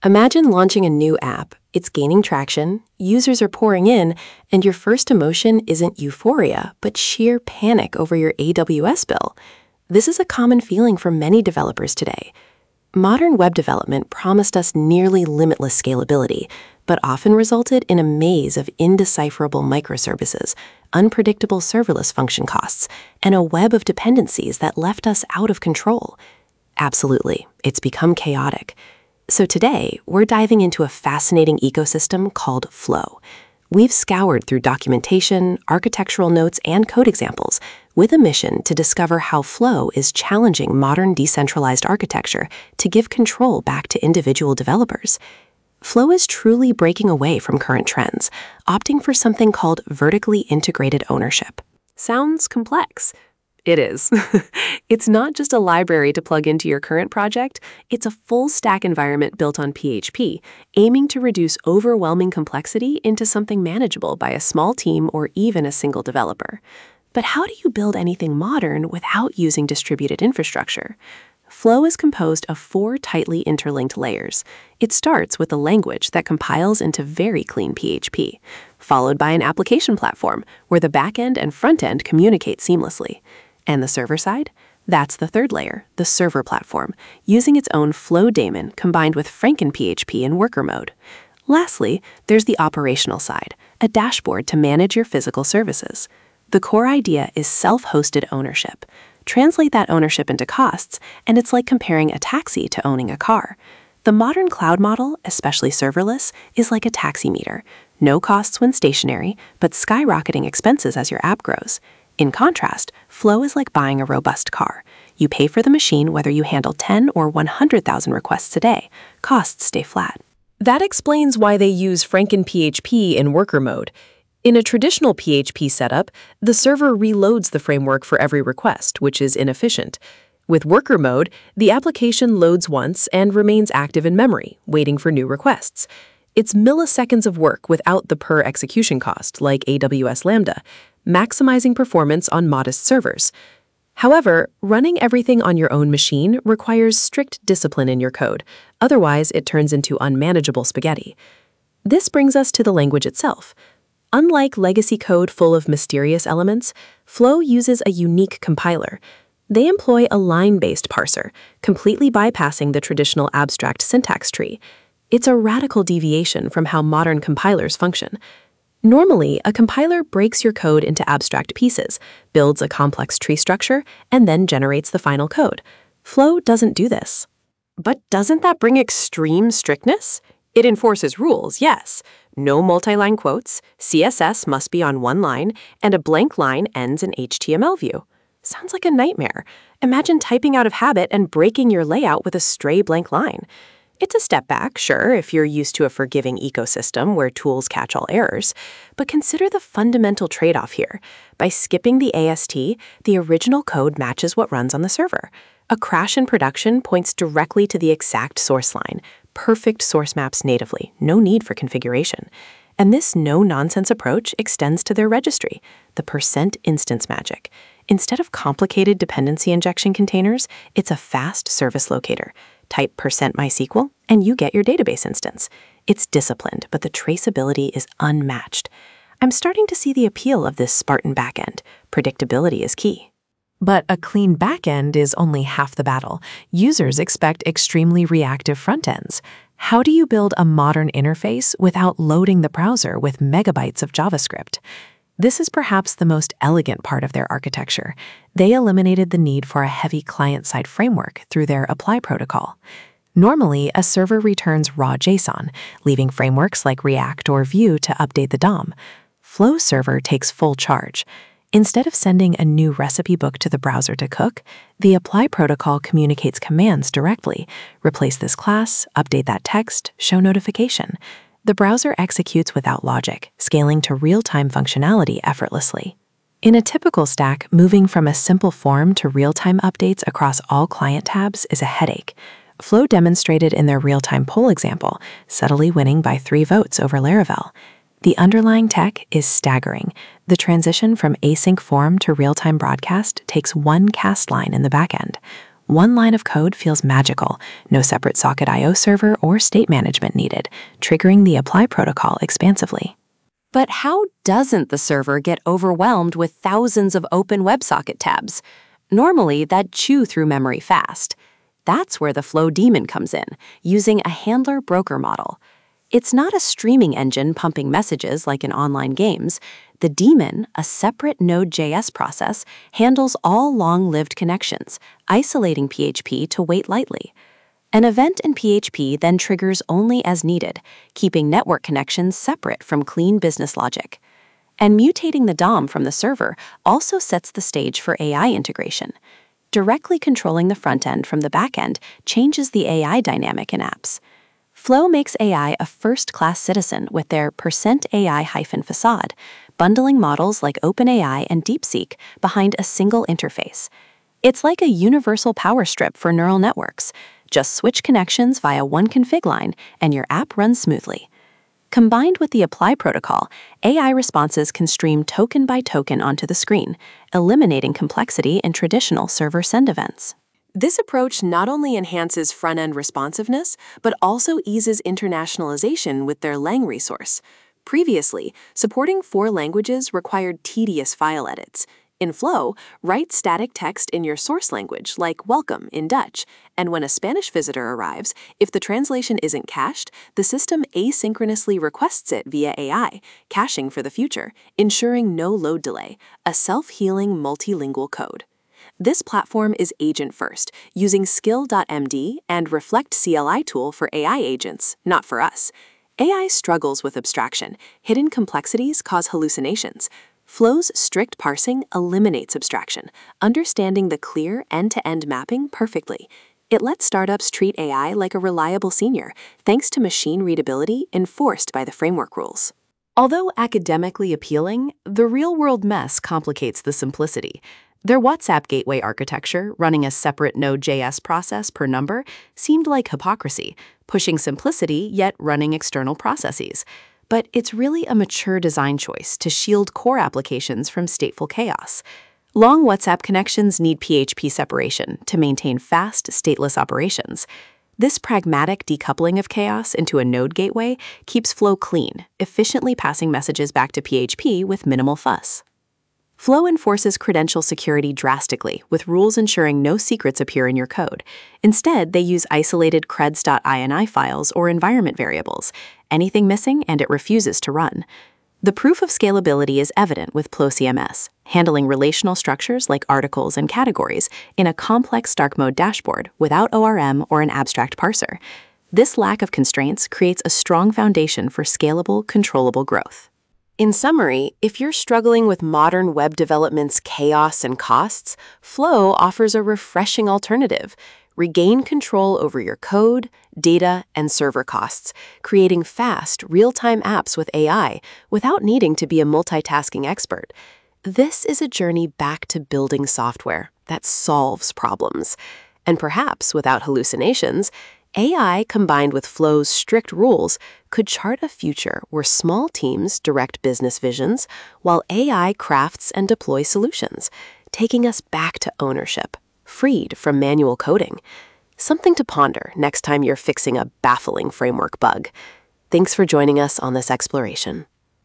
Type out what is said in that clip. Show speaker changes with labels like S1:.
S1: Imagine launching a new app. It's gaining traction, users are pouring in, and your first emotion isn't euphoria, but sheer panic over your AWS bill. This is a common feeling for many developers today. Modern web development promised us nearly limitless scalability, but often resulted in a maze of indecipherable microservices, unpredictable serverless function costs, and a web of dependencies that left us out of control. Absolutely, it's become chaotic. So today, we're diving into a fascinating ecosystem called Flow. We've scoured through documentation, architectural notes, and code examples with a mission to discover how Flow is challenging modern decentralized architecture to give control back to individual developers. Flow is truly breaking away from current trends, opting for something called vertically integrated ownership. Sounds complex. It is. It's not just a library to plug into your current project, it's a full-stack environment built on PHP, aiming to reduce overwhelming complexity into something manageable by a small team or even a single developer. But how do you build anything modern without using distributed infrastructure? Flow is composed of 4 tightly interlinked layers. It starts with a language that compiles into very clean PHP, followed by an application platform where the backend and frontend communicate seamlessly. And the server side? That's the 3rd layer, the server platform, using its own Flow daemon combined with FrankenPHP in worker mode. Lastly, there's the operational side, a dashboard to manage your physical services. The core idea is self-hosted ownership. Translate that ownership into costs, and it's like comparing a taxi to owning a car. The modern cloud model, especially serverless, is like a taxi meter. No costs when stationary, but skyrocketing expenses as your app grows. In contrast, Flow is like buying a robust car. You pay for the machine whether you handle 10 or 100,000 requests a day. Costs stay flat. That explains why they use FrankenPHP in worker mode. In a traditional PHP setup, the server reloads the framework for every request, which is inefficient. With worker mode, the application loads once and remains active in memory, waiting for new requests. It's milliseconds of work without the per-execution cost, like AWS Lambda, maximizing performance on modest servers. However, running everything on your own machine requires strict discipline in your code. Otherwise, it turns into unmanageable spaghetti. This brings us to the language itself. Unlike legacy code full of mysterious elements, Flow uses a unique compiler. They employ a line-based parser, completely bypassing the traditional abstract syntax tree. It's a radical deviation from how modern compilers function. Normally, a compiler breaks your code into abstract pieces, builds a complex tree structure, and then generates the final code. Flow doesn't do this. But doesn't that bring extreme strictness? It enforces rules, yes. No multi-line quotes, CSS must be on one line, and a blank line ends in HTML view. Sounds like a nightmare. Imagine typing out of habit and breaking your layout with a stray blank line. It's a step back, sure, if you're used to a forgiving ecosystem where tools catch all errors, but consider the fundamental trade-off here. By skipping the AST, the original code matches what runs on the server. A crash in production points directly to the exact source line. Perfect source maps natively, no need for configuration. And this no-nonsense approach extends to their registry, the %instance magic. Instead of complicated dependency injection containers, it's a fast service locator. Type %MySQL, and you get your database instance. It's disciplined, but the traceability is unmatched. I'm starting to see the appeal of this Spartan backend. Predictability is key. But a clean backend is only half the battle. Users expect extremely reactive frontends. How do you build a modern interface without loading the browser with megabytes of JavaScript? This is perhaps the most elegant part of their architecture. They eliminated the need for a heavy client-side framework through their Apply protocol. Normally, a server returns raw JSON, leaving frameworks like React or Vue to update the DOM. Flow Server takes full charge. Instead of sending a new recipe book to the browser to cook, the Apply protocol communicates commands directly. Replace this class, update that text, show notification. The browser executes without logic, scaling to real-time functionality effortlessly. In a typical stack, moving from a simple form to real-time updates across all client tabs is a headache. Flow demonstrated in their real-time poll example, subtly winning by 3 votes over Laravel. The underlying tech is staggering. The transition from async form to real-time broadcast takes 1 cast line in the backend. One line of code feels magical, no separate socket I/O server or state management needed, triggering the apply protocol expansively. But how doesn't the server get overwhelmed with thousands of open WebSocket tabs? Normally, that'd chew through memory fast. That's where the Flow daemon comes in, using a handler broker model. It's not a streaming engine pumping messages like in online games. The daemon, a separate Node.js process, handles all long-lived connections, isolating PHP to wait lightly. An event in PHP then triggers only as needed, keeping network connections separate from clean business logic. And mutating the DOM from the server also sets the stage for AI integration. Directly controlling the front end from the back end changes the AI dynamic in apps. Flow makes AI a first-class citizen with their %AI-facade, bundling models like OpenAI and DeepSeek behind a single interface. It's like a universal power strip for neural networks. Just switch connections via one config line, and your app runs smoothly. Combined with the apply protocol, AI responses can stream token by token onto the screen, eliminating complexity in traditional server send events. This approach not only enhances front-end responsiveness, but also eases internationalization with their Lang resource. Previously, supporting 4 languages required tedious file edits. In Flow, write static text in your source language, like welcome in Dutch, and when a Spanish visitor arrives, if the translation isn't cached, the system asynchronously requests it via AI, caching for the future, ensuring no load delay, a self-healing multilingual code. This platform is agent-first, using Skill.md and Reflect CLI tool for AI agents, not for us. AI struggles with abstraction. Hidden complexities cause hallucinations. Flow's strict parsing eliminates abstraction, understanding the clear end-to-end mapping perfectly. It lets startups treat AI like a reliable senior, thanks to machine readability enforced by the framework rules. Although academically appealing, the real-world mess complicates the simplicity. Their WhatsApp gateway architecture, running a separate Node.js process per number, seemed like hypocrisy, pushing simplicity yet running external processes. But it's really a mature design choice to shield core applications from stateful chaos. Long WhatsApp connections need PHP separation to maintain fast, stateless operations. This pragmatic decoupling of chaos into a node gateway keeps Flow clean, efficiently passing messages back to PHP with minimal fuss. Flow enforces credential security drastically, with rules ensuring no secrets appear in your code. Instead, they use isolated creds.ini files or environment variables. Anything missing, and it refuses to run. The proof of scalability is evident with Flow CMS, handling relational structures like articles and categories in a complex dark mode dashboard without ORM or an abstract parser. This lack of constraints creates a strong foundation for scalable, controllable growth. In summary, if you're struggling with modern web development's chaos and costs, Flow offers a refreshing alternative. Regain control over your code, data, and server costs, creating fast, real-time apps with AI without needing to be a multitasking expert. This is a journey back to building software that solves problems. And perhaps without hallucinations, AI combined with Flow's strict rules could chart a future where small teams direct business visions while AI crafts and deploys solutions, taking us back to ownership, freed from manual coding. Something to ponder next time you're fixing a baffling framework bug. Thanks for joining us on this exploration.